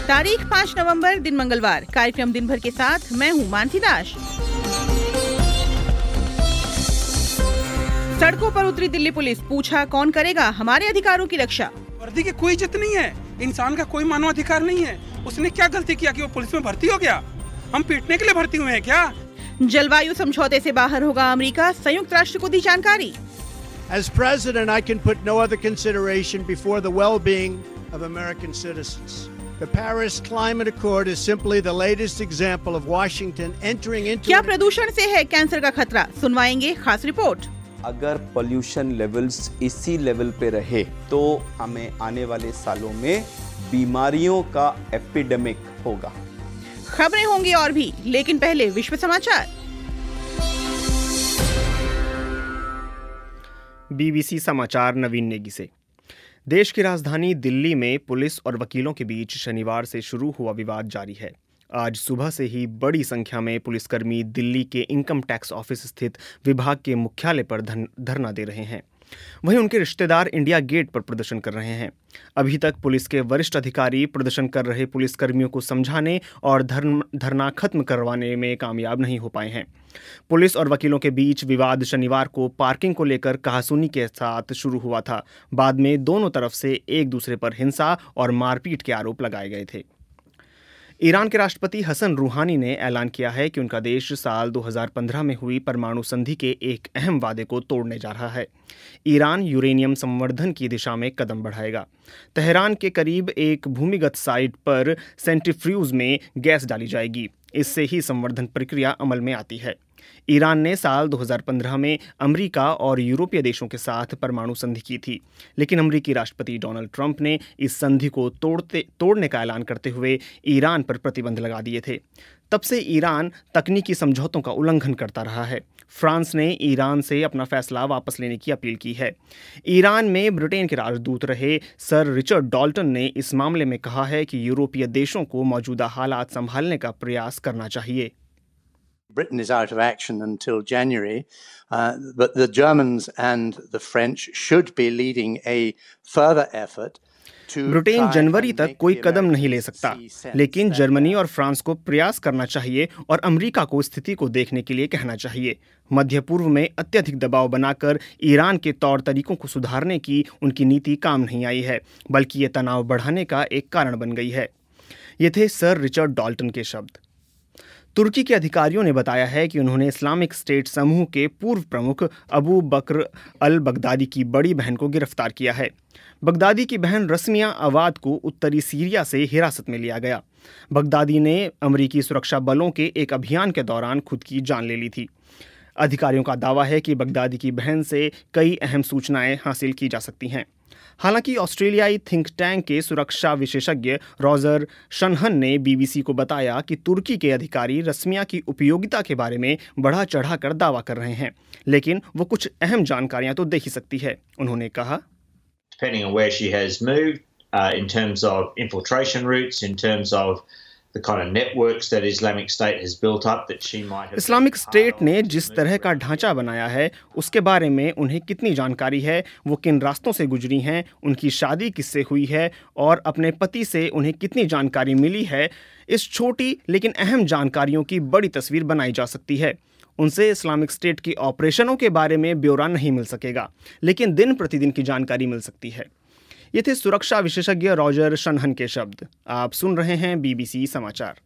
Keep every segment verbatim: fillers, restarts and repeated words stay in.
तारीख पाँच नवंबर, दिन मंगलवार। कार्यक्रम दिन भर के साथ मैं हूँ मानसी दास। सड़कों पर उतरी दिल्ली पुलिस, पूछा कौन करेगा हमारे अधिकारों की रक्षा। वर्दी की कोई इज्जत नहीं है, इंसान का कोई मानवाधिकार नहीं है। उसने क्या गलती किया कि वो पुलिस में भर्ती हो गया? हम पीटने के लिए भर्ती हुए हैं क्या? जलवायु समझौते से बाहर होगा अमेरिका, संयुक्त राष्ट्र को दी जानकारी। As president, I can put no other consideration before the well-being of American citizens. The Paris Climate Accord is simply the latest example of Washington entering into क्या प्रदूषण से है कैंसर का खतरा? सुनवाएंगे खास रिपोर्ट। अगर पोल्यूशन लेवल्स इसी level पे रहे तो हमें आने वाले सालों में बीमारियों का एपिडेमिक होगा। खबरें होंगी और भी, लेकिन पहले विश्व समाचार। बीबीसी समाचार नवीन नेगी से। देश की राजधानी दिल्ली में पुलिस और वकीलों के बीच शनिवार से शुरू हुआ विवाद जारी है। आज सुबह से ही बड़ी संख्या में पुलिसकर्मी दिल्ली के इनकम टैक्स ऑफिस स्थित विभाग के मुख्यालय पर धरना दे रहे हैं। वहीं उनके रिश्तेदार इंडिया गेट पर प्रदर्शन कर रहे हैं। अभी तक पुलिस के वरिष्ठ अधिकारी प्रदर्शन कर रहे पुलिसकर्मियों को समझाने और धरना खत्म करवाने में कामयाब नहीं हो पाए हैं। पुलिस और वकीलों के बीच विवाद शनिवार को पार्किंग को लेकर कहासुनी के साथ शुरू हुआ था। बाद में दोनों तरफ से एक दूसरे पर हिंसा और मारपीट के आरोप लगाए गए थे। ईरान के राष्ट्रपति हसन रूहानी ने ऐलान किया है कि उनका देश साल दो हज़ार पंद्रह में हुई परमाणु संधि के एक अहम वादे को तोड़ने जा रहा है। ईरान यूरेनियम संवर्धन की दिशा में कदम बढ़ाएगा। तेहरान के करीब एक भूमिगत साइट पर सेंट्रीफ्यूज में गैस डाली जाएगी। इससे ही संवर्धन प्रक्रिया अमल में आती है। ईरान ने साल दो हज़ार पंद्रह में अमेरिका और यूरोपीय देशों के साथ परमाणु संधि की थी, लेकिन अमेरिकी राष्ट्रपति डोनाल्ड ट्रंप ने इस संधि को तोड़ते तोड़ने का ऐलान करते हुए ईरान पर प्रतिबंध लगा दिए थे। तब से ईरान तकनीकी समझौतों का उल्लंघन करता रहा है। फ्रांस ने ईरान से अपना फैसला वापस लेने की अपील की है। ईरान में ब्रिटेन के राजदूत रहे सर रिचर्ड डॉल्टन ने इस मामले में कहा है कि यूरोपीय देशों को मौजूदा हालात संभालने का प्रयास करना चाहिए। Britain is out of action until January, uh, but the Germans and the French should be leading a further effort to Britain जनवरी तक कोई कदम नहीं ले सकता, लेकिन जर्मनी और फ्रांस को प्रयास करना चाहिए और अमेरिका को स्थिति को देखने के लिए कहना चाहिए। मध्य पूर्व में अत्यधिक दबाव बनाकर ईरान के तौर तरीकों को सुधारने की उनकी नीति काम नहीं आई है, बल्कि ये तनाव बढ़ाने का एक कारण बन गई है। ये थे सर रिचर्ड डॉल्टन के शब्द। तुर्की के अधिकारियों ने बताया है कि उन्होंने इस्लामिक स्टेट समूह के पूर्व प्रमुख अबू बकर अल बगदादी की बड़ी बहन को गिरफ्तार किया है। बगदादी की बहन रस्मिया अवाद को उत्तरी सीरिया से हिरासत में लिया गया। बगदादी ने अमेरिकी सुरक्षा बलों के एक अभियान के दौरान खुद की जान ले ली थी। अधिकारियों का दावा है कि बगदादी की बहन से कई अहम सूचनाएं हासिल की जा सकती हैं। हालांकि ऑस्ट्रेलियाई थिंक टैंक के सुरक्षा विशेषज्ञ रॉजर शनहन ने बीबीसी को बताया कि तुर्की के अधिकारी रस्मिया की उपयोगिता के बारे में बढ़ा चढ़ाकर दावा कर रहे हैं, लेकिन वो कुछ अहम जानकारियां तो दे ही सकती है। उन्होंने कहा, Depending on where she has moved, uh, in terms of infiltration routes, in terms of the kind of networks that Islamic State has built up, that she might have. Islamic State ने जिस तरह का ढांचा बनाया है उसके बारे में उन्हें कितनी जानकारी है, वो किन रास्तों से गुजरी हैं, उनकी शादी किससे हुई है और अपने पति से उन्हें कितनी जानकारी मिली है, इस छोटी लेकिन अहम जानकारियों की बड़ी तस्वीर बनाई जा सकती है। उनसे इस्लामिक स्टेट की ऑपरेशनों के बारे में ब्यौरा नहीं मिल सकेगा, लेकिन दिन प्रतिदिन की जानकारी मिल सकती है। ये थे सुरक्षा विशेषज्ञ रॉजर शनहन के शब्द। आप सुन रहे हैं बीबीसी समाचार।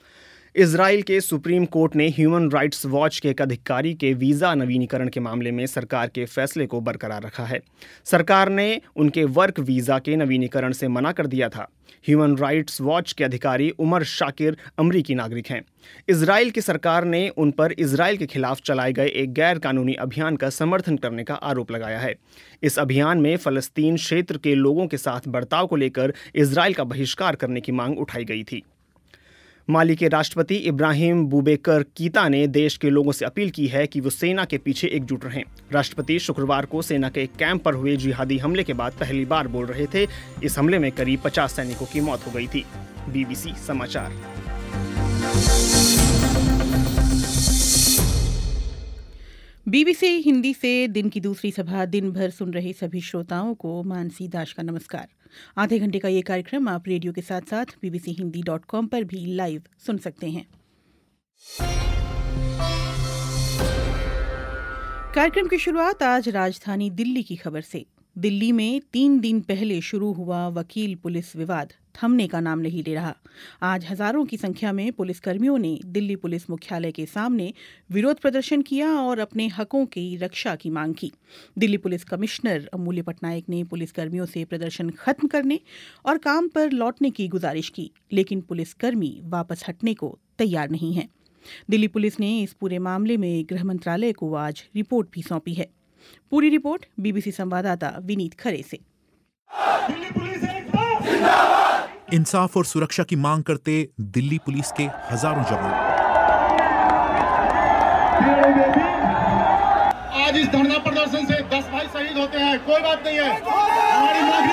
इजराइल के सुप्रीम कोर्ट ने ह्यूमन राइट्स वॉच के एक अधिकारी के वीज़ा नवीनीकरण के मामले में सरकार के फैसले को बरकरार रखा है। सरकार ने उनके वर्क वीज़ा के नवीनीकरण से मना कर दिया था। ह्यूमन राइट्स वॉच के अधिकारी उमर शाकिर अमरीकी नागरिक हैं। इजराइल की सरकार ने उन पर इजराइल के खिलाफ चलाए गए एक गैर कानूनी अभियान का समर्थन करने का आरोप लगाया है। इस अभियान में फ़लस्तीन क्षेत्र के लोगों के साथ बर्ताव को लेकर इजराइल का बहिष्कार करने की मांग उठाई गई थी। माली के राष्ट्रपति इब्राहिम बूबेकर कीता ने देश के लोगों से अपील की है कि वो सेना के पीछे एकजुट रहें। राष्ट्रपति शुक्रवार को सेना के एक कैंप पर हुए जिहादी हमले के बाद पहली बार बोल रहे थे। इस हमले में करीब पचास सैनिकों की मौत हो गई थी। बीबीसी समाचार। बीबीसी हिंदी से दिन की दूसरी सभा दिन भर सुन रहे सभी श्रोताओं को मानसी दास का नमस्कार। आधे घंटे का ये कार्यक्रम आप रेडियो के साथ साथ बीबीसी हिंदी डॉट कॉम पर भी लाइव सुन सकते हैं। कार्यक्रम की शुरुआत आज राजधानी दिल्ली की खबर से। दिल्ली में तीन दिन पहले शुरू हुआ वकील पुलिस विवाद थमने का नाम नहीं ले रहा। आज हजारों की संख्या में पुलिसकर्मियों ने दिल्ली पुलिस मुख्यालय के सामने विरोध प्रदर्शन किया और अपने हकों की रक्षा की मांग की। दिल्ली पुलिस कमिश्नर अमूल्य पटनायक ने पुलिसकर्मियों से प्रदर्शन खत्म करने और काम पर लौटने की गुजारिश की, लेकिन पुलिसकर्मी वापस हटने को तैयार नहीं हैं। दिल्ली पुलिस ने इस पूरे मामले में गृह मंत्रालय को आज रिपोर्ट भी सौंपी है। पूरी रिपोर्ट बीबीसी संवाददाता विनीत खरे से। इंसाफ और सुरक्षा की मांग करते दिल्ली पुलिस के हजारों जवान आज इस धरना प्रदर्शन से दस भाई शहीद होते हैं, कोई बात नहीं है, हमारी नौकरी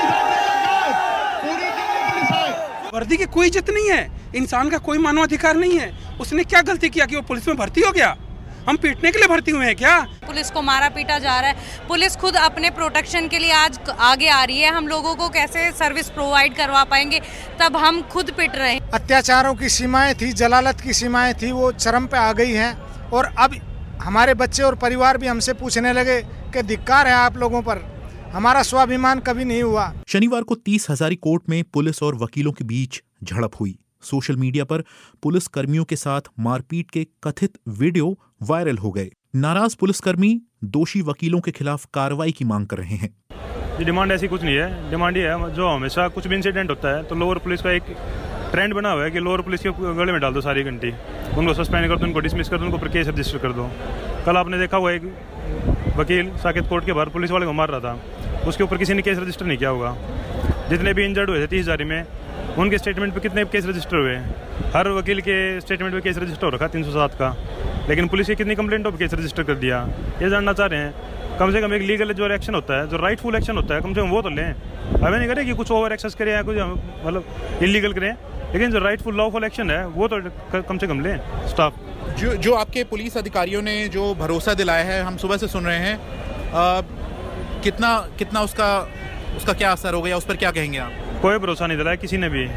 पूरी दिल्ली पुलिस है। वर्दी की कोई इज्जत नहीं है, इंसान का कोई मानवाधिकार नहीं है। उसने क्या गलती किया कि वो पुलिस में भर्ती हो गया? हम पीटने के लिए भर्ती हुए हैं क्या? पुलिस को मारा पीटा जा रहा है। पुलिस खुद अपने प्रोटेक्शन के लिए आज आगे आ रही है। हम लोगों को कैसे सर्विस प्रोवाइड करवा पाएंगे, तब हम खुद पिट रहे हैं। अत्याचारों की सीमाएं थी, जलालत की सीमाएं थी, वो चरम पे आ गई हैं और अब हमारे बच्चे और परिवार भी हमसे पूछने लगे कि धिक्कार है आप लोगों पर, हमारा स्वाभिमान कभी नहीं हुआ। शनिवार को तीस हजारी कोर्ट में पुलिस और वकीलों के बीच झड़प हुई। सोशल मीडिया पर पुलिस कर्मियों के साथ मारपीट के कथित वीडियो वायरल हो गए। नाराज पुलिसकर्मी दोषी वकीलों के खिलाफ कार्रवाई की मांग कर रहे हैं। ये डिमांड ऐसी कुछ नहीं है। डिमांड ये है, जो हमेशा कुछ भी इंसिडेंट होता है तो लोअर पुलिस का एक ट्रेंड बना हुआ है कि लोअर पुलिस के गले में डाल दो सारी घंटी, उनको सस्पेंड कर दो, उनको डिसमिस कर दो, उनको केस रजिस्टर कर दो। कल आपने देखा हुआ एक वकील साकेत कोर्ट के बाहर पुलिस वाले को मार रहा था, उसके ऊपर किसी ने केस रजिस्टर नहीं किया होगा। जितने भी इंजर्ड हुए थे तीस हजारी में, उनके स्टेटमेंट पे कितने केस रजिस्टर हुए? हर वकील के स्टेटमेंट पे केस रजिस्टर हो रखा तीन सौ सात का, लेकिन पुलिस की कितनी कंप्लेंट हो केस रजिस्टर कर दिया? ये जानना चाह रहे हैं। कम से कम एक लीगल जो एक्शन होता है, जो राइटफुल एक्शन होता है, कम से कम वो तो लें। हमें नहीं करे कि कुछ ओवर एक्सेस करें या कुछ मतलब इलीगल करें, लेकिन जो राइटफुल लॉफुल एक्शन है वो तो कम से कम लें स्टाफ। जो जो आपके पुलिस अधिकारियों ने जो भरोसा दिलाया है, हम सुबह से सुन रहे हैं, आ, कितना कितना उसका उसका क्या असर हो गया, उस पर क्या कहेंगे आप? कोई भरोसा नहीं दिलाया किसी ने भी।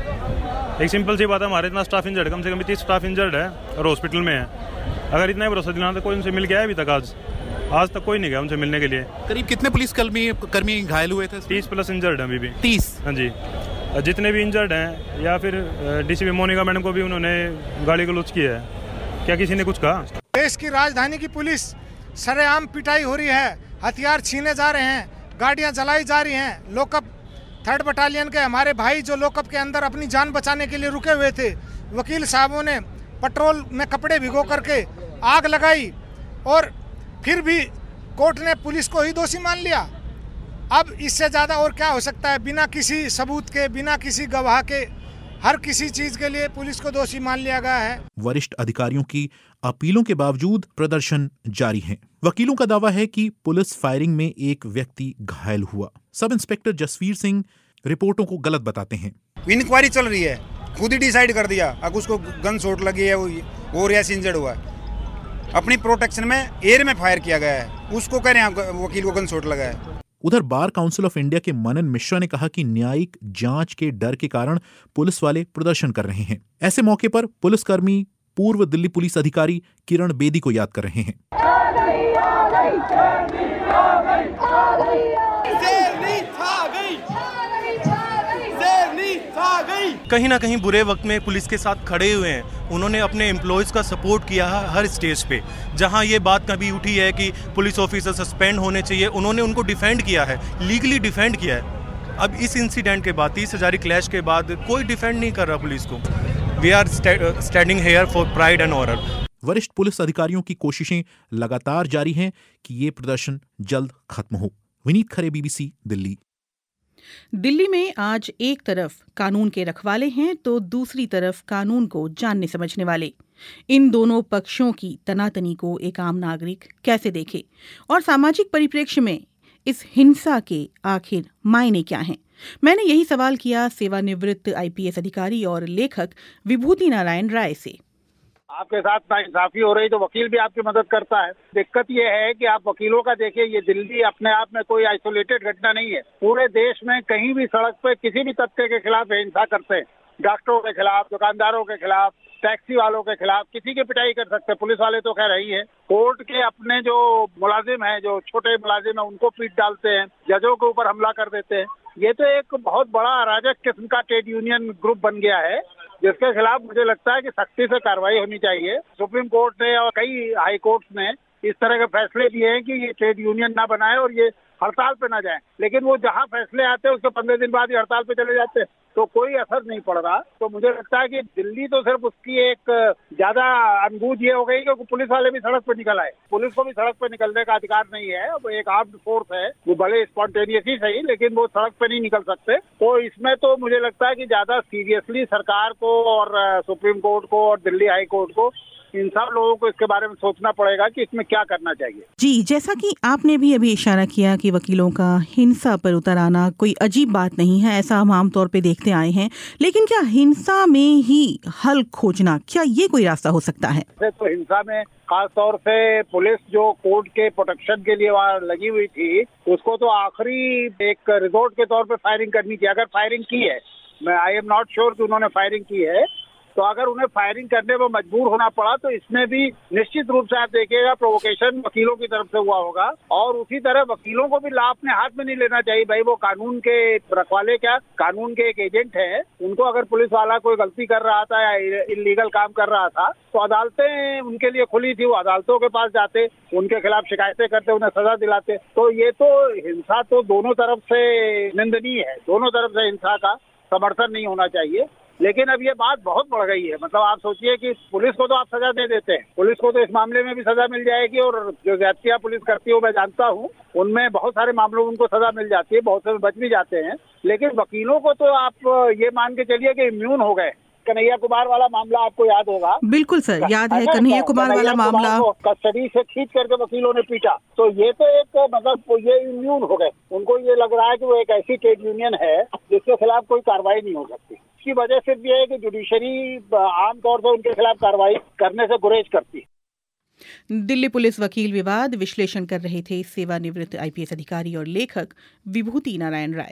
एक सिंपल सी बात है, हमारे इतना स्टाफ इंजर्ड, कम से कम तीस स्टाफ इंजर्ड है और हॉस्पिटल में है। अगर इतना ही भरोसा दिलाना तो कोई उनसे मिल गया है अभी तक? आज आज तक कोई नहीं गया उनसे मिलने के लिए। करीब कितने पुलिस कर्मी कर्मी घायल हुए थे? तीस प्लस इंजर्ड है अभी भी। तीस? हाँ जी। जितने भी इंजर्ड हैं, या फिर डीसीपी मोनिका मैडम को भी उन्होंने गाली गलौज की है, क्या किसी ने कुछ कहा? देश की राजधानी की पुलिस सरेआम पिटाई हो रही है, हथियार छीने जा रहे हैं, गाड़ियां जलाई जा रही हैं। लोकअप थर्ड बटालियन के हमारे भाई जो लोकअप के अंदर अपनी जान बचाने के लिए रुके हुए थे, वकील साहबों ने पेट्रोल में कपड़े भिगो करके आग लगाई और फिर भी कोर्ट ने पुलिस को ही दोषी मान लिया। अब इससे ज़्यादा और क्या हो सकता है? बिना किसी सबूत के, बिना किसी गवाह के, हर किसी चीज के लिए पुलिस को दोषी मान लिया गया है। वरिष्ठ अधिकारियों की अपीलों के बावजूद प्रदर्शन जारी है। वकीलों का दावा है कि पुलिस फायरिंग में एक व्यक्ति घायल हुआ। सब इंस्पेक्टर जसवीर सिंह रिपोर्टों को गलत बताते हैं। इंक्वायरी चल रही है, खुद ही डिसाइड कर दिया। अब उसको गन शॉट लगी है, वो रियासी इंजर्ड हुआ है, अपनी प्रोटेक्शन में एयर में फायर किया गया है, उसको कह रहे हैं वकील को गन शॉट लगा है। उधर बार काउंसिल ऑफ इंडिया के मनन मिश्रा ने कहा कि न्यायिक जांच के डर के कारण पुलिस वाले प्रदर्शन कर रहे हैं। ऐसे मौके पर पुलिसकर्मी पूर्व दिल्ली पुलिस अधिकारी किरण बेदी को याद कर रहे हैं। कहीं ना कहीं बुरे वक्त में पुलिस के साथ खड़े हुए हैं। उन्होंने अपने एम्प्लॉयज़ का सपोर्ट किया है हर स्टेज पे। जहां ये बात कभी उठी है कि पुलिस ऑफिसर सस्पेंड होने चाहिए, उन्होंने उनको डिफेंड किया है, लीगली डिफेंड किया है। अब इस इंसिडेंट के बाद, तीस हजारी क्लैश के बाद, कोई डिफेंड नहीं कर रहा पुलिस को। We are standing here for pride and honour. वरिष्ठ पुलिस अधिकारियों की कोशिशें लगातार जारी हैं कि ये प्रदर्शन जल्द खत्म हो। विनीत खरे, बीबीसी दिल्ली। दिल्ली में आज एक तरफ कानून के रखवाले हैं तो दूसरी तरफ कानून को जानने समझने वाले। इन दोनों पक्षों की तनातनी को एक आम नागरिक कैसे देखे और सामाजिक परिप्रेक्ष्य में इस हिंसा के आखिर मायने क्या हैं? मैंने यही सवाल किया सेवानिवृत्त आईपीएस अधिकारी और लेखक विभूति नारायण राय से। आपके साथ नाइंसाफी हो रही तो वकील भी आपकी मदद करता है। दिक्कत ये है कि आप वकीलों का देखिए, ये दिल्ली अपने आप में कोई आइसोलेटेड घटना नहीं है। पूरे देश में कहीं भी सड़क पे किसी भी तबके के खिलाफ हिंसा करते हैं, डॉक्टरों के खिलाफ, दुकानदारों के खिलाफ, टैक्सी वालों के खिलाफ, किसी की पिटाई कर सकते हैं। पुलिस वाले तो खैर ही है। कोर्ट के अपने जो मुलाजिम हैं, जो छोटे मुलाजिम हैं, उनको पीट डालते हैं, जजों के ऊपर हमला कर देते हैं। ये तो एक बहुत बड़ा अराजक किस्म का ट्रेड यूनियन ग्रुप बन गया है, जिसके खिलाफ मुझे लगता है कि सख्ती से कार्रवाई होनी चाहिए। सुप्रीम कोर्ट ने और कई हाई कोर्ट ने इस तरह के फैसले दिए हैं कि ये ट्रेड यूनियन ना बनाए और ये हड़ताल पे ना जाए, लेकिन वो जहाँ फैसले आते हैं उसके पंद्रह दिन बाद ही हड़ताल पे चले जाते हैं, तो कोई असर नहीं पड़ रहा। तो मुझे लगता है कि दिल्ली तो सिर्फ उसकी एक ज्यादा अनबूझ ये हो गई कि पुलिस वाले भी सड़क पे निकल आए। पुलिस को भी सड़क पे निकलने का अधिकार नहीं है, वो एक आर्म्ड फोर्स है, वो भले स्पॉन्टेनियस ही सही, लेकिन वो सड़क पे नहीं निकल सकते। तो इसमें तो मुझे लगता है कि ज्यादा सीरियसली सरकार को और सुप्रीम कोर्ट को और दिल्ली हाई कोर्ट को, इन सब लोगों को इसके बारे में सोचना पड़ेगा कि इसमें क्या करना चाहिए। जी, जैसा कि आपने भी अभी इशारा किया कि वकीलों का हिंसा पर उतर आना कोई अजीब बात नहीं है, ऐसा हम आमतौर पे देखते आए हैं, लेकिन क्या हिंसा में ही हल खोजना, क्या ये कोई रास्ता हो सकता है? तो हिंसा में खास तौर से पुलिस जो कोर्ट के प्रोटेक्शन के लिए वहाँ लगी हुई थी, उसको तो आखिरी एक रिजोर्ट के तौर पर फायरिंग करनी थी। अगर फायरिंग की है, मैं आई एम नॉट श्योर कि उन्होंने फायरिंग की है, तो अगर उन्हें फायरिंग करने में मजबूर होना पड़ा तो इसमें भी निश्चित रूप से आप देखिएगा प्रोवोकेशन वकीलों की तरफ से हुआ होगा। और उसी तरह वकीलों को भी लाभ अपने हाथ में नहीं लेना चाहिए। भाई वो कानून के रखवाले, क्या कानून के एक एजेंट है, उनको अगर पुलिस वाला कोई गलती कर रहा था या इलीगल काम कर रहा था तो अदालतें उनके लिए खुली थी, वो अदालतों के पास जाते, उनके खिलाफ शिकायतें करते, उन्हें सजा दिलाते। तो ये तो हिंसा तो दोनों तरफ से निंदनीय है, दोनों तरफ से हिंसा का समर्थन नहीं होना चाहिए। लेकिन अब ये बात बहुत बढ़ गई है। मतलब आप सोचिए कि पुलिस को तो आप सजा दे देते हैं, पुलिस को तो इस मामले में भी सजा मिल जाएगी, और जो ज्यादतियां पुलिस करती है मैं जानता हूँ, उनमें बहुत सारे मामलों में उनको सजा मिल जाती है, बहुत से बच भी जाते हैं। लेकिन वकीलों को तो आप ये मान के चलिए कि इम्यून हो गए। कन्हैया कुमार वाला मामला आपको याद होगा। बिल्कुल सर, याद है कन्हैया कुमार वाला मामला, कस्टडी से खींच करके वकीलों ने पीटा। तो ये तो एक मतलब ये इम्यून हो गए, उनको ये लग रहा है कि वो एक ऐसी ट्रेड यूनियन है जिसके खिलाफ कोई कार्रवाई नहीं हो सकती। इसकी वजह सिर्फ ये है कि जुडिशरी आमतौर पर उनके खिलाफ कार्रवाई करने से गुरेज करती है। दिल्ली पुलिस वकील विवाद विश्लेषण कर रहे थे सेवानिवृत्त आईपीएस अधिकारी और लेखक विभूति नारायण राय।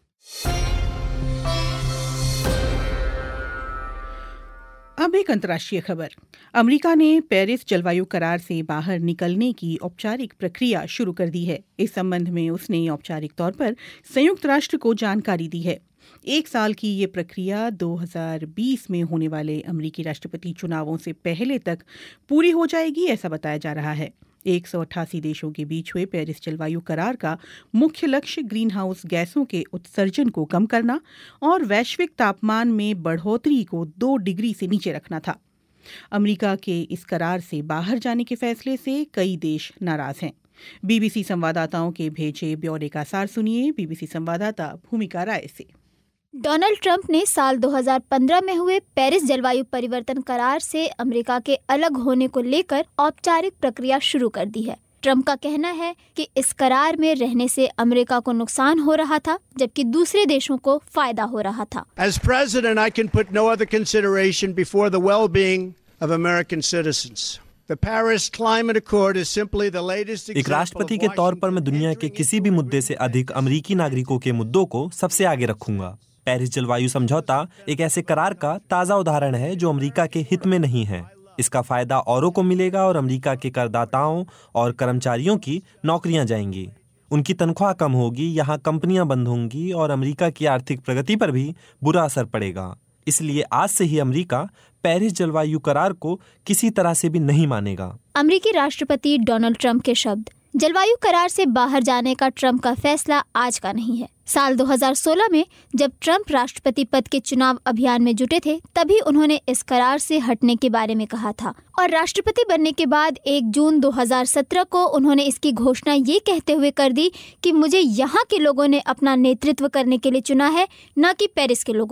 अब एक अंतर्राष्ट्रीय खबर। अमेरिका ने पेरिस जलवायु करार से बाहर निकलने की औपचारिक प्रक्रिया शुरू कर दी है। इस संबंध में उसने औपचारिक तौर पर संयुक्त राष्ट्र को जानकारी दी है। एक साल की ये प्रक्रिया दो हज़ार बीस में होने वाले अमेरिकी राष्ट्रपति चुनावों से पहले तक पूरी हो जाएगी, ऐसा बताया जा रहा है। एक सौ अट्ठासी देशों के बीच हुए पेरिस जलवायु करार का मुख्य लक्ष्य ग्रीन हाउस गैसों के उत्सर्जन को कम करना और वैश्विक तापमान में बढ़ोतरी को दो डिग्री से नीचे रखना था। अमेरिका के इस करार से बाहर जाने के फैसले से कई देश नाराज हैं। बीबीसी संवाददाताओं के भेजे ब्यौरे का सार सुनिए बीबीसी संवाददाता भूमिका राय से। डोनाल्ड ट्रंप ने साल दो हज़ार पंद्रह में हुए पेरिस जलवायु परिवर्तन करार से अमेरिका के अलग होने को लेकर औपचारिक प्रक्रिया शुरू कर दी है। ट्रंप का कहना है कि इस करार में रहने से अमेरिका को नुकसान हो रहा था, जबकि दूसरे देशों को फायदा हो रहा था। As president, I can put no other consideration before the well-being of American citizens. The Paris Climate Accord is simply the latest example. एक राष्ट्रपति के तौर पर मैं दुनिया के किसी भी मुद्दे से अधिक अमेरिकी नागरिकों के मुद्दों को सबसे आगे रखूंगा। पेरिस जलवायु समझौता एक ऐसे करार का ताज़ा उदाहरण है जो अमेरिका के हित में नहीं है। इसका फायदा औरों को मिलेगा और अमेरिका के करदाताओं और कर्मचारियों की नौकरियां जाएंगी, उनकी तनख्वाह कम होगी, यहाँ कंपनियां बंद होंगी और अमेरिका की आर्थिक प्रगति पर भी बुरा असर पड़ेगा। इसलिए आज से ही अमेरिका पेरिस जलवायु करार को किसी तरह से भी नहीं मानेगा। अमेरिकी राष्ट्रपति डोनाल्ड ट्रंप के शब्द। जलवायु करार से बाहर जाने का ट्रंप का फैसला आज का नहीं है। साल दो हज़ार सोलह में जब ट्रंप राष्ट्रपति पद के चुनाव अभियान में जुटे थे, तभी उन्होंने इस करार से हटने के बारे में कहा था और राष्ट्रपति बनने के बाद एक जून दो हज़ार सत्रह को उन्होंने इसकी घोषणा ये कहते हुए कर दी कि मुझे यहाँ के लोगों ने अपना नेतृत्व करने के लिए चुना है, न कि पेरिस के लोगों ने।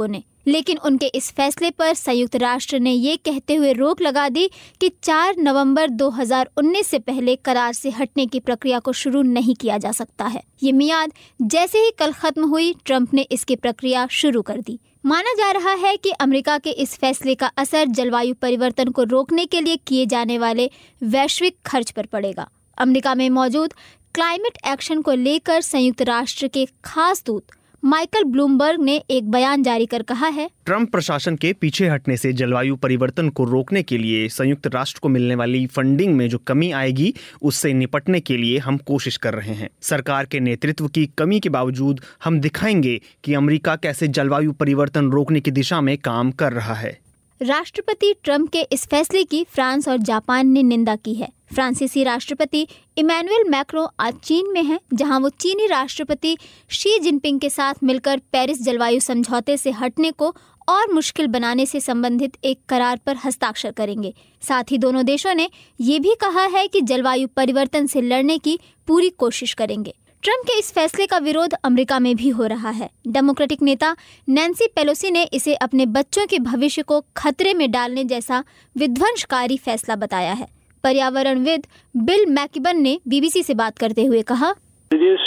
लेकिन उनके इस फैसले पर संयुक्त राष्ट्र ने ये कहते हुए रोक लगा दी कि चार नवंबर दो हज़ार उन्नीस से पहले करार से हटने की प्रक्रिया को शुरू नहीं किया जा सकता है। ये मियाद जैसे ही कल खत्म हुई, ट्रंप ने इसकी प्रक्रिया शुरू कर दी। माना जा रहा है कि अमेरिका के इस फैसले का असर जलवायु परिवर्तन को रोकने के लिए किए जाने वाले वैश्विक खर्च पर पड़ेगा। अमेरिका में मौजूद क्लाइमेट एक्शन को लेकर संयुक्त राष्ट्र के खास दूत माइकल ब्लूमबर्ग ने एक बयान जारी कर कहा है, ट्रंप प्रशासन के पीछे हटने से जलवायु परिवर्तन को रोकने के लिए संयुक्त राष्ट्र को मिलने वाली फंडिंग में जो कमी आएगी, उससे निपटने के लिए हम कोशिश कर रहे हैं। सरकार के नेतृत्व की कमी के बावजूद हम दिखाएंगे कि अमेरिका कैसे जलवायु परिवर्तन रोकने की दिशा में काम कर रहा है। राष्ट्रपति ट्रंप के इस फैसले की फ्रांस और जापान ने निंदा की है। फ्रांसीसी राष्ट्रपति इमैनुअल मैक्रों आज चीन में हैं, जहां वो चीनी राष्ट्रपति शी जिनपिंग के साथ मिलकर पेरिस जलवायु समझौते से हटने को और मुश्किल बनाने से संबंधित एक करार पर हस्ताक्षर करेंगे। साथ ही दोनों देशों ने ये भी कहा है कि जलवायु परिवर्तन से लड़ने की पूरी कोशिश करेंगे। ट्रंप के इस फैसले का विरोध अमेरिका में भी हो रहा है। डेमोक्रेटिक नेता नैन्सी पेलोसी ने इसे अपने बच्चों के भविष्य को खतरे में डालने जैसा विध्वंसकारी फैसला बताया है। पर्यावरणविद बिल मैकिबन ने बीबीसी से बात करते हुए कहा, It is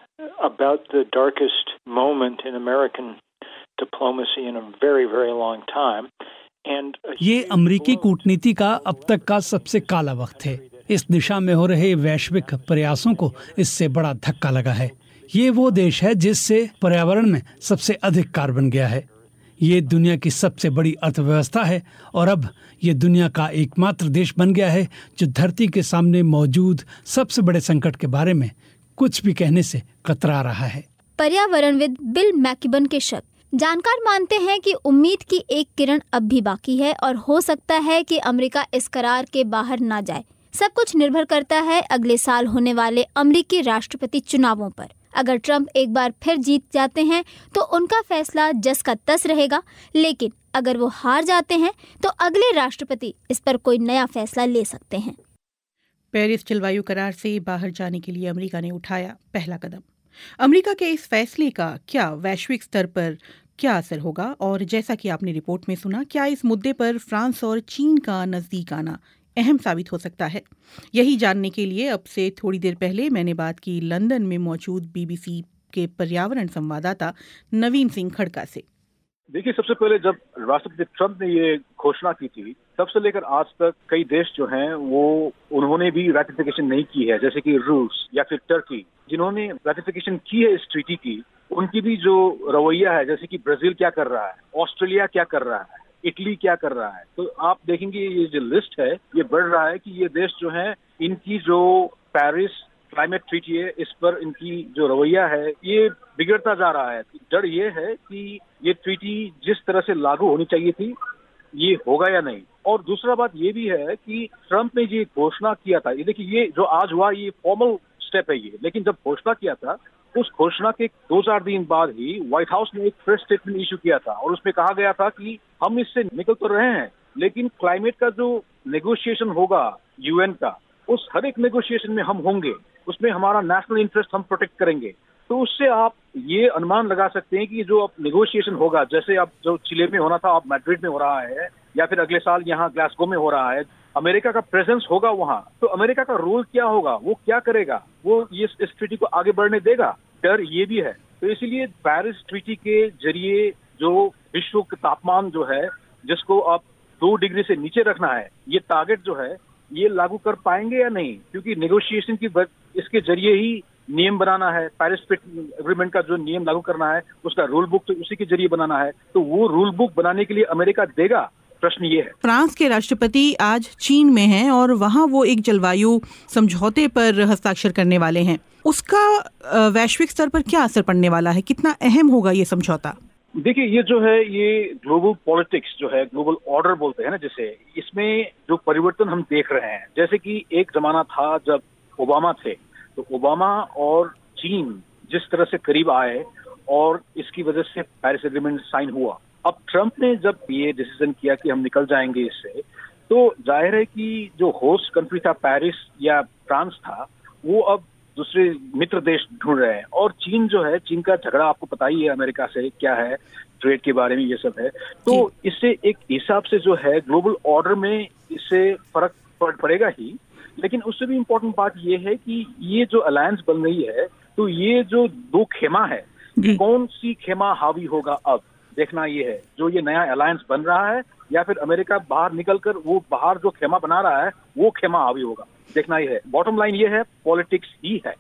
about the darkest moment in American diplomacy in a very, very long time. And ये अमेरिकी कूटनीति का अब तक का सबसे काला वक्त है। इस दिशा में हो रहे वैश्विक प्रयासों को इससे बड़ा धक्का लगा है। ये वो देश है जिससे पर्यावरण में सबसे अधिक कार्बन गया है। ये दुनिया की सबसे बड़ी अर्थव्यवस्था है और अब ये दुनिया का एकमात्र देश बन गया है जो धरती के सामने मौजूद सबसे बड़े संकट के बारे में कुछ भी कहने से कतरा रहा है। पर्यावरणविद बिल मैकिबन के शब्द। जानकार मानते हैं कि उम्मीद की एक किरण अब भी बाकी है और हो सकता है कि अमेरिका इस करार के बाहर ना जाए। सब कुछ निर्भर करता है अगले साल होने वाले अमेरिकी राष्ट्रपति चुनावों पर। अगर ट्रंप एक बार फिर जीत जाते हैं तो उनका फैसला जस का तस रहेगा, लेकिन अगर वो हार जाते हैं तो अगले राष्ट्रपति इस पर कोई नया फैसला ले सकते हैं। पेरिस जलवायु करार से बाहर जाने के लिए अमेरिका ने उठाया पहला कदम। अमेरिका के इस फैसले का क्या वैश्विक स्तर पर क्या असर होगा, और जैसा कि आपने रिपोर्ट में सुना, क्या इस मुद्दे पर फ्रांस और चीन का नजदीक आना अहम साबित हो सकता है? यही जानने के लिए अब से थोड़ी देर पहले मैंने बात की लंदन में मौजूद बीबीसी के पर्यावरण संवाददाता नवीन सिंह खड़का से। देखिए, सबसे पहले जब राष्ट्रपति ट्रंप ने ये घोषणा की थी, तब से लेकर आज तक कई देश जो हैं वो उन्होंने भी रैटिफिकेशन नहीं की है, जैसे कि रूस या फिर टर्की, जिन्होंने रैटिफिकेशन की है इस ट्रीटी की, उनकी भी जो रवैया है, जैसे कि ब्राजील क्या कर रहा है, ऑस्ट्रेलिया क्या कर रहा है, इटली क्या कर रहा है, तो आप देखेंगे ये जो लिस्ट है ये बढ़ रहा है कि ये देश जो है इनकी जो पेरिस क्लाइमेट ट्रीटी है इस पर इनकी जो रवैया है ये बिगड़ता जा रहा है। डर ये है कि ये ट्रीटी जिस तरह से लागू होनी चाहिए थी ये होगा या नहीं। और दूसरा बात ये भी है कि ट्रंप ने ये घोषणा किया था, ये देखिए ये जो आज हुआ ये फॉर्मल स्टेप है ये, लेकिन जब घोषणा किया था उस घोषणा के दो चार दिन बाद ही व्हाइट हाउस ने एक प्रेस स्टेटमेंट इशू किया था और उसमें कहा गया था कि हम इससे निकल तो रहे हैं, लेकिन क्लाइमेट का जो नेगोशिएशन होगा यूएन का, उस हर एक नेगोशिएशन में हम होंगे, उसमें हमारा नेशनल इंटरेस्ट हम प्रोटेक्ट करेंगे। तो उससे आप ये अनुमान लगा सकते हैं कि जो अब नेगोशिएशन होगा, जैसे अब जो चिले में होना था अब मैड्रिड में हो रहा है, या फिर अगले साल यहाँ ग्लासगो में हो रहा है, अमेरिका का प्रेजेंस होगा वहाँ, तो अमेरिका का रोल क्या होगा, वो क्या करेगा, वो ये इस ट्रीटी को आगे बढ़ने देगा? डर ये भी है। तो इसीलिए पेरिस ट्रीटी के जरिए जो विश्व का तापमान जो है जिसको अब दो डिग्री से नीचे रखना है, ये टारगेट जो है ये लागू कर पाएंगे या नहीं, क्योंकि नेगोशिएशन की इसके जरिए ही नियम बनाना है, पेरिस एग्रीमेंट का जो नियम लागू करना है उसका रूल बुक तो उसी के जरिए बनाना है, तो वो रूल बुक बनाने के लिए अमेरिका देगा? प्रश्न ये है। फ्रांस के राष्ट्रपति आज चीन में हैं और वहां वो एक जलवायु समझौते पर हस्ताक्षर करने वाले हैं। उसका वैश्विक स्तर पर क्या असर पड़ने वाला है, कितना अहम होगा ये समझौता? देखिए, ये जो है ये ग्लोबल पॉलिटिक्स जो है, ग्लोबल ऑर्डर बोलते हैं ना जिसे, इसमें जो परिवर्तन हम देख रहे हैं, जैसे कि एक जमाना था जब ओबामा थे, तो ओबामा और चीन जिस तरह से करीब आए और इसकी वजह से पेरिस एग्रीमेंट साइन हुआ। अब ट्रंप ने जब ये डिसीजन किया कि हम निकल जाएंगे इससे, तो जाहिर है कि जो होस्ट कंट्री था पेरिस या फ्रांस था, वो अब दूसरे मित्र देश ढूंढ रहे हैं। और चीन जो है, चीन का झगड़ा आपको पता ही है अमेरिका से क्या है, ट्रेड के बारे में ये सब है। तो इससे एक हिसाब से जो है ग्लोबल ऑर्डर में इससे फर्क पड़ेगा ही, लेकिन उससे भी इम्पोर्टेंट बात ये है कि ये जो अलायंस बन रही है, तो ये जो दो खेमा है, कौन सी खेमा हावी होगा अब देखना ये है। जो ये नया अलायंस बन रहा है या फिर अमेरिका बाहर निकलकर वो बाहर जो खेमा बना रहा है वो खेमा हावी होगा, देखना ये है। बॉटम लाइन ये है, पॉलिटिक्स ही है।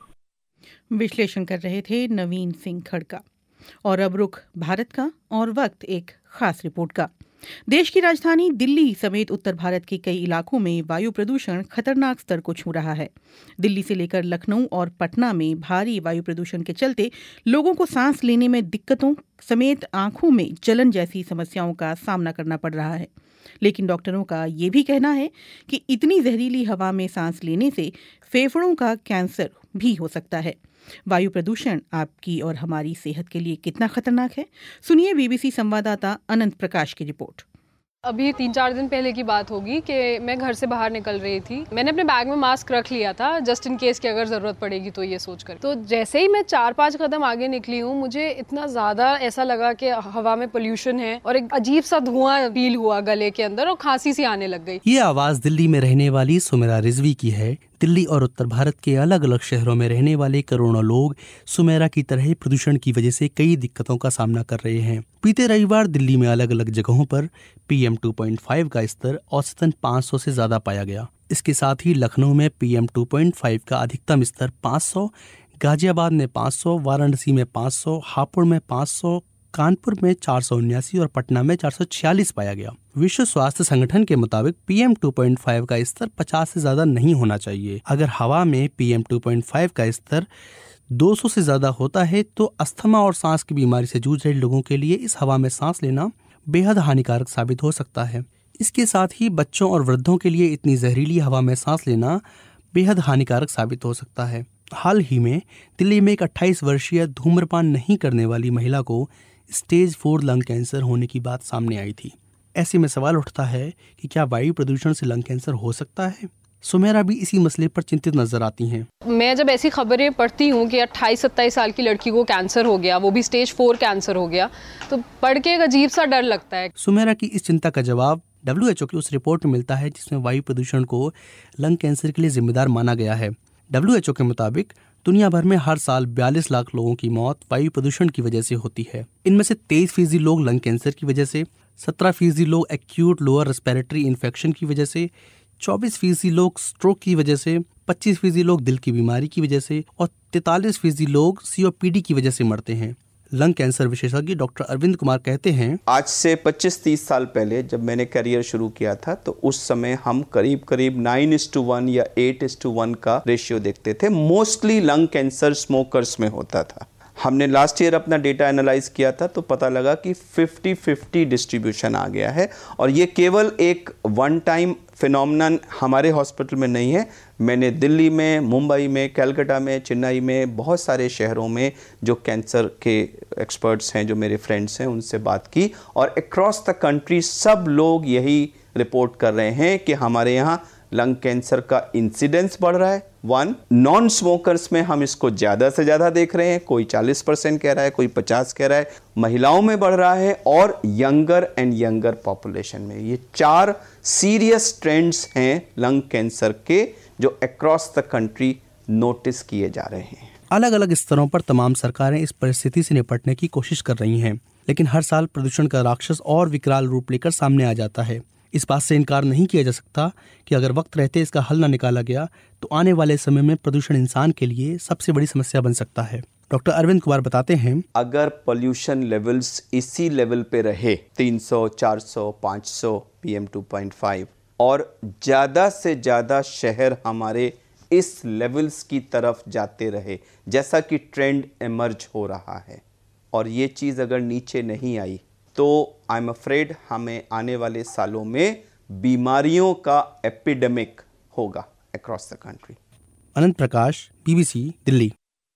विश्लेषण कर रहे थे नवीन सिंह खड़का। और अब रुख भारत का और वक्त एक खास रिपोर्ट का। देश की राजधानी दिल्ली समेत उत्तर भारत के कई इलाकों में वायु प्रदूषण खतरनाक स्तर को छू रहा है। दिल्ली से लेकर लखनऊ और पटना में भारी वायु प्रदूषण के चलते लोगों को सांस लेने में दिक्कतों समेत आंखों में जलन जैसी समस्याओं का सामना करना पड़ रहा है। लेकिन डॉक्टरों का ये भी कहना है कि इतनी जहरीली हवा में सांस लेने से फेफड़ों का कैंसर भी हो सकता है। वायु प्रदूषण आपकी और हमारी सेहत के लिए कितना खतरनाक है, सुनिए बीबीसी संवाददाता अनंत प्रकाश की रिपोर्ट। अभी तीन चार दिन पहले की बात होगी कि मैं घर से बाहर निकल रही थी। मैंने अपने बैग में मास्क रख लिया था जस्ट इन केस कि अगर ज़रूरत पड़ेगी तो ये सोचकर। तो जैसे ही मैं चार पांच कदम आगे निकली हूँ, मुझे इतना ज़्यादा ऐसा लगा कि हवा में पोल्यूशन है और एक अजीब सा धुआं फील हुआ गले के अंदर और खांसी सी आने लग गई। ये आवाज़ दिल्ली में रहने वाली सुमेरा रिजवी की है। दिल्ली और उत्तर भारत के अलग अलग शहरों में रहने वाले करोड़ों लोग सुमेरा की तरह प्रदूषण की वजह से कई दिक्कतों का सामना कर रहे हैं। बीते रविवार दिल्ली में अलग अलग जगहों पर P M two point five का स्तर औसतन पाँच सौ से ज्यादा पाया गया। इसके साथ ही लखनऊ में P M two point five का अधिकतम स्तर पाँच सौ, गाजियाबाद में पाँच सौ, वाराणसी में पाँच सौ, हापुड़ में पाँच सौ, कानपुर में चार सौ उन्यासी और पटना में चार सौ छियालीस पाया गया। विश्व स्वास्थ्य संगठन के मुताबिक P M two point five का स्तर पचास से ज्यादा नहीं होना चाहिए। अगर हवा में P M two point five का स्तर दो सौ से ज्यादा होता है तो अस्थमा और सांस की बीमारी से जूझ रहे लोगों के लिए इस हवा में सांस लेना बेहद हानिकारक साबित हो सकता है। इसके साथ ही बच्चों और वृद्धों के लिए इतनी जहरीली हवा में सांस लेना बेहद हानिकारक साबित हो सकता है। हाल ही में दिल्ली में एक अट्ठाईस वर्षीय धूम्रपान नहीं करने वाली महिला को स्टेज फोर लंग कैंसर होने की बात सामने आई थी। ऐसे में सवाल उठता है कि क्या वायु प्रदूषण से लंग कैंसर हो सकता है? सुमेरा भी इसी मसले पर चिंतित नजर आती हैं। मैं जब ऐसी खबरें पढ़ती हूँ कि अट्ठाईस सत्ताईस साल की लड़की को कैंसर हो गया, वो भी स्टेज फोर कैंसर हो गया, तो पढ़ के एक अजीब सा डर लगता है। सुमेरा की इस चिंता का जवाब डब्ल्यू एच ओ की उस रिपोर्ट में मिलता है जिसमें वायु प्रदूषण को लंग कैंसर के लिए जिम्मेदार माना गया है। डब्ल्यू एच ओ के मुताबिक दुनिया भर में हर साल बयालीस लाख लोगों की मौत वायु प्रदूषण की वजह से होती है। इनमें से तेईस फीसदी लोग लंग कैंसर की वजह से, सत्रह फीसदी लोग एक्यूट लोअर रेस्पिरेटरी इन्फेक्शन की वजह से, चौबीस फीसदी लोग स्ट्रोक की वजह से, पच्चीस फीसदी लोग दिल की बीमारी की वजह से और तैंतालीस फीसदी लोग सी ओ पी डी की वजह से मरते हैं। लंग कैंसर विशेषज्ञ डॉक्टर अरविंद कुमार कहते हैं, आज से पच्चीस तीस साल पहले जब मैंने करियर शुरू किया था तो उस समय हम करीब करीब नाइन इस टू वन या एट इस टू वन का रेशियो देखते थे। मोस्टली लंग कैंसर स्मोकर्स में होता था। हमने लास्ट ईयर अपना डेटा एनालाइज किया था तो पता लगा कि फिफ्टी फिफ्टी डिस्ट्रीब्यूशन आ गया है और ये केवल एक वन टाइम फिनोमिनन हमारे हॉस्पिटल में नहीं है। मैंने दिल्ली में, मुंबई में, कलकत्ता में, चेन्नई में, बहुत सारे शहरों में जो कैंसर के एक्सपर्ट्स हैं, जो मेरे फ्रेंड्स हैं, उनसे बात की और अक्रॉस द कंट्री सब लोग यही रिपोर्ट कर रहे हैं कि हमारे यहाँ लंग कैंसर का इंसिडेंस बढ़ रहा है। वन, नॉन स्मोकर्स में हम इसको ज़्यादा से ज़्यादा देख रहे हैं, कोई चालीस परसेंट कह रहा है, कोई पचास कह रहा है। महिलाओं में बढ़ रहा है और यंगर एंड यंगर पॉपुलेशन में। ये चार सीरियस ट्रेंड्स हैं लंग कैंसर के जो अक्रॉस द कंट्री नोटिस किए जा रहे हैं। अलग अलग स्तरों पर तमाम सरकारें इस परिस्थिति से निपटने की कोशिश कर रही हैं, लेकिन हर साल प्रदूषण का राक्षस और विकराल रूप लेकर सामने आ जाता है। इस बात से इनकार नहीं किया जा सकता कि अगर वक्त रहते इसका हल न निकाला गया तो आने वाले समय में प्रदूषण इंसान के लिए सबसे बड़ी समस्या बन सकता है। डॉक्टर अरविंद कुमार बताते हैं, अगर पोल्यूशन लेवल्स इसी लेवल पे रहे तीन सौ, चार सौ, पाँच सौ P M two point five और ज़्यादा से ज़्यादा शहर हमारे इस लेवल्स की तरफ जाते रहे जैसा कि ट्रेंड इमर्ज हो रहा है और ये चीज़ अगर नीचे नहीं आई तो आई एम अफ्रेड हमें आने वाले सालों में बीमारियों का एपिडेमिक होगा across the country. Anant Prakash, BBC Delhi.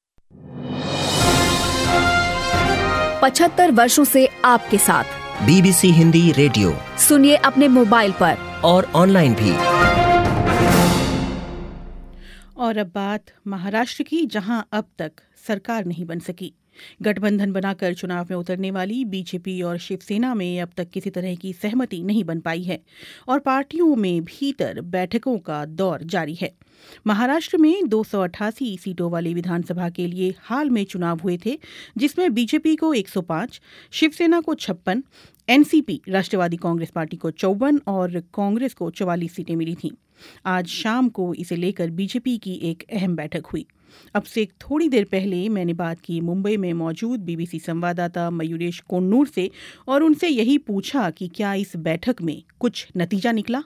पचहत्तर वर्षों से आपके साथ बीबीसी हिंदी रेडियो सुनिए अपने मोबाइल पर और ऑनलाइन भी। और अब बात महाराष्ट्र की, जहां अब तक सरकार नहीं बन सकी। गठबंधन बनाकर चुनाव में उतरने वाली बीजेपी और शिवसेना में अब तक किसी तरह की सहमति नहीं बन पाई है और पार्टियों में भीतर बैठकों का दौर जारी है। महाराष्ट्र में दो सौ अट्ठासी सीटों वाली विधानसभा के लिए हाल में चुनाव हुए थे, जिसमें बीजेपी को एक सौ पाँच, शिवसेना को छप्पन, एनसीपी राष्ट्रवादी कांग्रेस पार्टी को चौवन और कांग्रेस को चौवालीस सीटें मिली थीं। आज शाम को इसे लेकर बीजेपी की एक अहम बैठक हुई। अब से थोड़ी देर पहले मैंने बात की मुंबई में मौजूद बीबीसी संवाददाता मयूरेश कोन्नूर से और उनसे यही पूछा कि क्या इस बैठक में कुछ नतीजा निकला।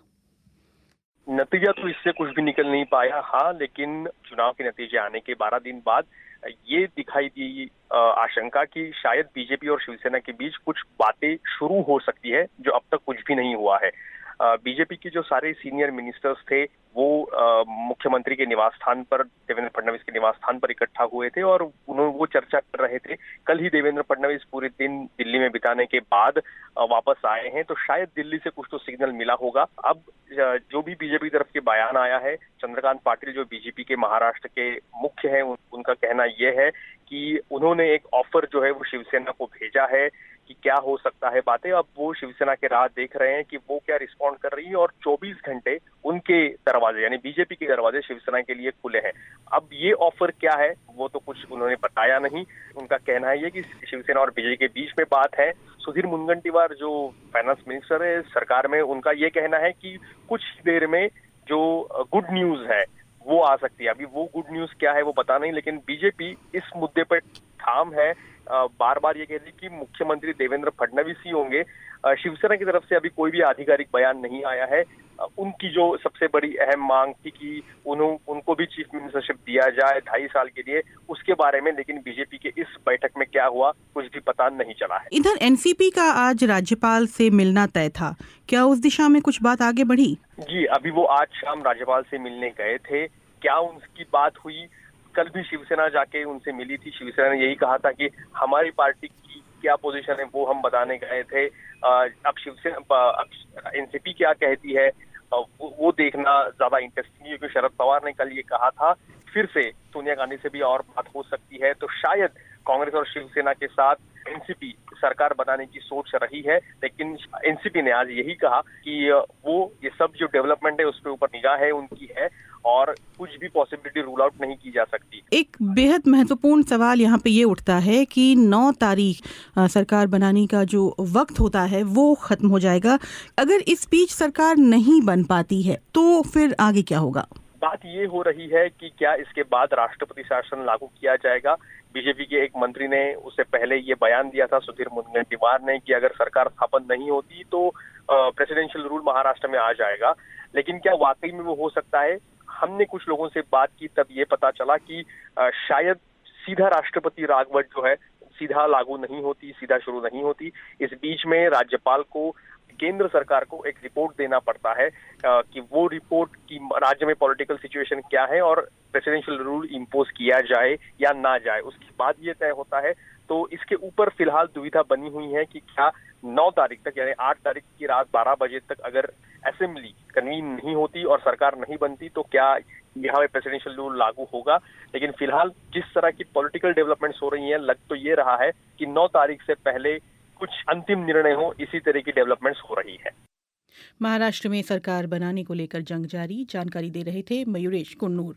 नतीजा तो इससे कुछ भी निकल नहीं पाया, हाँ, लेकिन चुनाव के नतीजे आने के बारह दिन बाद ये दिखाई दी आशंका कि शायद बीजेपी और शिवसेना के बीच कुछ बातें शुरू हो सकती है, जो अब तक कुछ भी नहीं हुआ है। बीजेपी के जो सारे सीनियर मिनिस्टर्स थे वो मुख्यमंत्री के निवास स्थान पर, देवेंद्र फडणवीस के निवास स्थान पर इकट्ठा हुए थे और उन्होंने वो चर्चा कर रहे थे। कल ही देवेंद्र फडणवीस पूरे दिन दिल्ली में बिताने के बाद वापस आए हैं, तो शायद दिल्ली से कुछ तो सिग्नल मिला होगा। अब जो भी बीजेपी तरफ के बयान आया है, चंद्रकांत पाटिल जो बीजेपी के महाराष्ट्र के मुख्य हैं, उनका कहना यह है कि उन्होंने एक ऑफर जो है वो शिवसेना को भेजा है कि क्या हो सकता है बातें। अब वो शिवसेना के राह देख रहे हैं कि वो क्या रिस्पॉन्ड कर रही है और चौबीस घंटे उनके दरवाजे यानी बीजेपी के दरवाजे शिवसेना के लिए खुले हैं। अब ये ऑफर क्या है वो तो कुछ उन्होंने बताया नहीं। उनका कहना है ये कि शिवसेना और बीजेपी के बीच में बात है। सुधीर मुनगंटीवार जो फाइनेंस मिनिस्टर है सरकार में, उनका ये कहना है कि कुछ देर में जो गुड न्यूज है वो आ सकती है। अभी वो गुड न्यूज क्या है वो पता नहीं, लेकिन बीजेपी इस मुद्दे पर ठाम है, बार बार ये कह रही कि मुख्यमंत्री देवेंद्र फडणवीस ही होंगे। शिवसेना की तरफ से अभी कोई भी आधिकारिक बयान नहीं आया है। उनकी जो सबसे बड़ी अहम मांग थी कि उन्हों उनको भी चीफ मिनिस्टरशिप दिया जाए ढाई साल के लिए, उसके बारे में लेकिन बीजेपी के इस बैठक में क्या हुआ कुछ भी पता नहीं चला है। इधर एनसीपी का आज राज्यपाल से मिलना तय था, क्या उस दिशा में कुछ बात आगे बढ़ी? जी, अभी वो आज शाम राज्यपाल से मिलने गए थे। क्या उनकी बात हुई? कल भी शिवसेना जाके उनसे मिली थी। शिवसेना ने यही कहा था कि हमारी पार्टी की क्या पोजीशन है वो हम बताने गए थे। अब शिवसेना अब एनसीपी क्या कहती है वो देखना ज्यादा इंटरेस्टिंग है, क्योंकि शरद पवार ने कल ये कहा था फिर से सोनिया गांधी से भी और बात हो सकती है। तो शायद कांग्रेस और शिवसेना के साथ एनसीपी सरकार बनाने की सोच रही है, लेकिन एनसीपी ने आज यही कहा कि वो ये सब जो डेवलपमेंट है उस पर ऊपर निगाह है उनकी है और कुछ भी पॉसिबिलिटी रूल आउट नहीं की जा सकती। एक बेहद महत्वपूर्ण सवाल यहाँ पे ये उठता है कि नौ तारीख सरकार बनाने का जो वक्त होता है वो खत्म हो जाएगा। अगर इस बीच सरकार नहीं बन पाती है तो फिर आगे क्या होगा? बात ये हो रही है कि क्या इसके बाद राष्ट्रपति शासन लागू किया जाएगा। बीजेपी के एक मंत्री ने उससे पहले ये बयान दिया था, सुधीर मुनगंटीवार ने, कि अगर सरकार स्थापन नहीं होती तो प्रेसिडेंशियल रूल महाराष्ट्र में आ जाएगा। लेकिन क्या वाकई में वो हो सकता है? हमने कुछ लोगों से बात की, तब ये पता चला कि शायद सीधा राष्ट्रपति राजवट जो है सीधा लागू नहीं होती, सीधा शुरू नहीं होती। इस बीच में राज्यपाल को केंद्र सरकार को एक रिपोर्ट देना पड़ता है कि वो रिपोर्ट की राज्य में पॉलिटिकल सिचुएशन क्या है और प्रेसिडेंशियल रूल इम्पोज किया जाए या ना जाए, उसके बाद ये तय होता है। तो इसके ऊपर फिलहाल दुविधा बनी हुई है कि क्या नौ तारीख तक यानी आठ तारीख की रात बारह बजे तक अगर असेंबली कन्वीन नहीं होती और सरकार नहीं बनती तो क्या यहाँ पे प्रेसिडेंशियल रूल लागू होगा। लेकिन फिलहाल जिस तरह की पॉलिटिकल डेवलपमेंट्स हो रही हैं, लग तो ये रहा है कि नौ तारीख से पहले कुछ अंतिम निर्णय हो, इसी तरह की डेवलपमेंट्स हो रही है। महाराष्ट्र में सरकार बनाने को लेकर जंग जारी, जानकारी दे रहे थे मयूरेश कुन्नूर।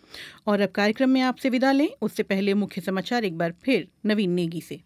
और अब कार्यक्रम में आपसे विदा लें, उससे पहले मुख्य समाचार एक बार फिर नवीन नेगी से।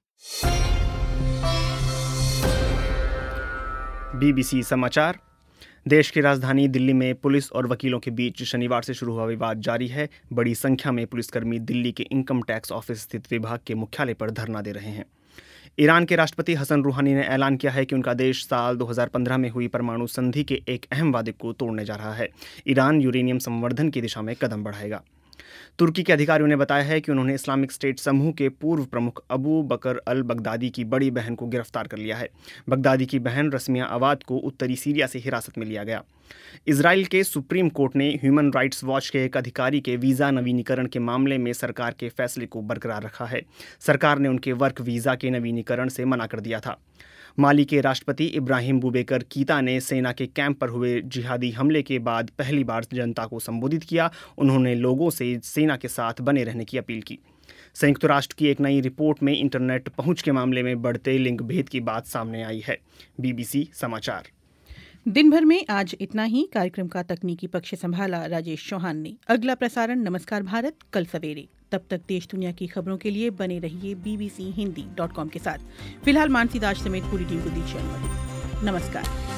बीबीसी समाचार। देश की राजधानी दिल्ली में पुलिस और वकीलों के बीच शनिवार से शुरू हुआ विवाद जारी है। बड़ी संख्या में पुलिसकर्मी दिल्ली के इनकम टैक्स ऑफिस स्थित विभाग के मुख्यालय पर धरना दे रहे हैं। ईरान के राष्ट्रपति हसन रूहानी ने ऐलान किया है कि उनका देश साल दो हज़ार पंद्रह में हुई परमाणु संधि के एक अहम वादे को तोड़ने जा रहा है। ईरान यूरेनियम संवर्धन की दिशा में कदम बढ़ाएगा। तुर्की के अधिकारियों ने बताया है कि उन्होंने इस्लामिक स्टेट समूह के पूर्व प्रमुख अबू बकर अल बगदादी की बड़ी बहन को गिरफ्तार कर लिया है। बगदादी की बहन रस्मिया अवाद को उत्तरी सीरिया से हिरासत में लिया गया। इजराइल के सुप्रीम कोर्ट ने ह्यूमन राइट्स वॉच के एक अधिकारी के वीज़ा नवीनीकरण के मामले में सरकार के फैसले को बरकरार रखा है। सरकार ने उनके वर्क वीज़ा के नवीनीकरण से मना कर दिया था। माली के राष्ट्रपति इब्राहिम बुबेकर कीता ने सेना के कैंप पर हुए जिहादी हमले के बाद पहली बार जनता को संबोधित किया। उन्होंने लोगों से सेना के साथ बने रहने की अपील की। संयुक्त राष्ट्र की एक नई रिपोर्ट में इंटरनेट पहुंच के मामले में बढ़ते लिंग भेद की बात सामने आई है। बीबीसी समाचार। दिन भर में आज इतना ही। कार्यक्रम का तकनीकी पक्ष संभाला राजेश चौहान ने। अगला प्रसारण नमस्कार भारत कल सवेरे। तब तक देश दुनिया की खबरों के लिए बने रहिए बीबीसी हिंदी डॉट कॉम के साथ। फिलहाल मानसी दास समेत पूरी टीम को दीजिए अनुमति। नमस्कार।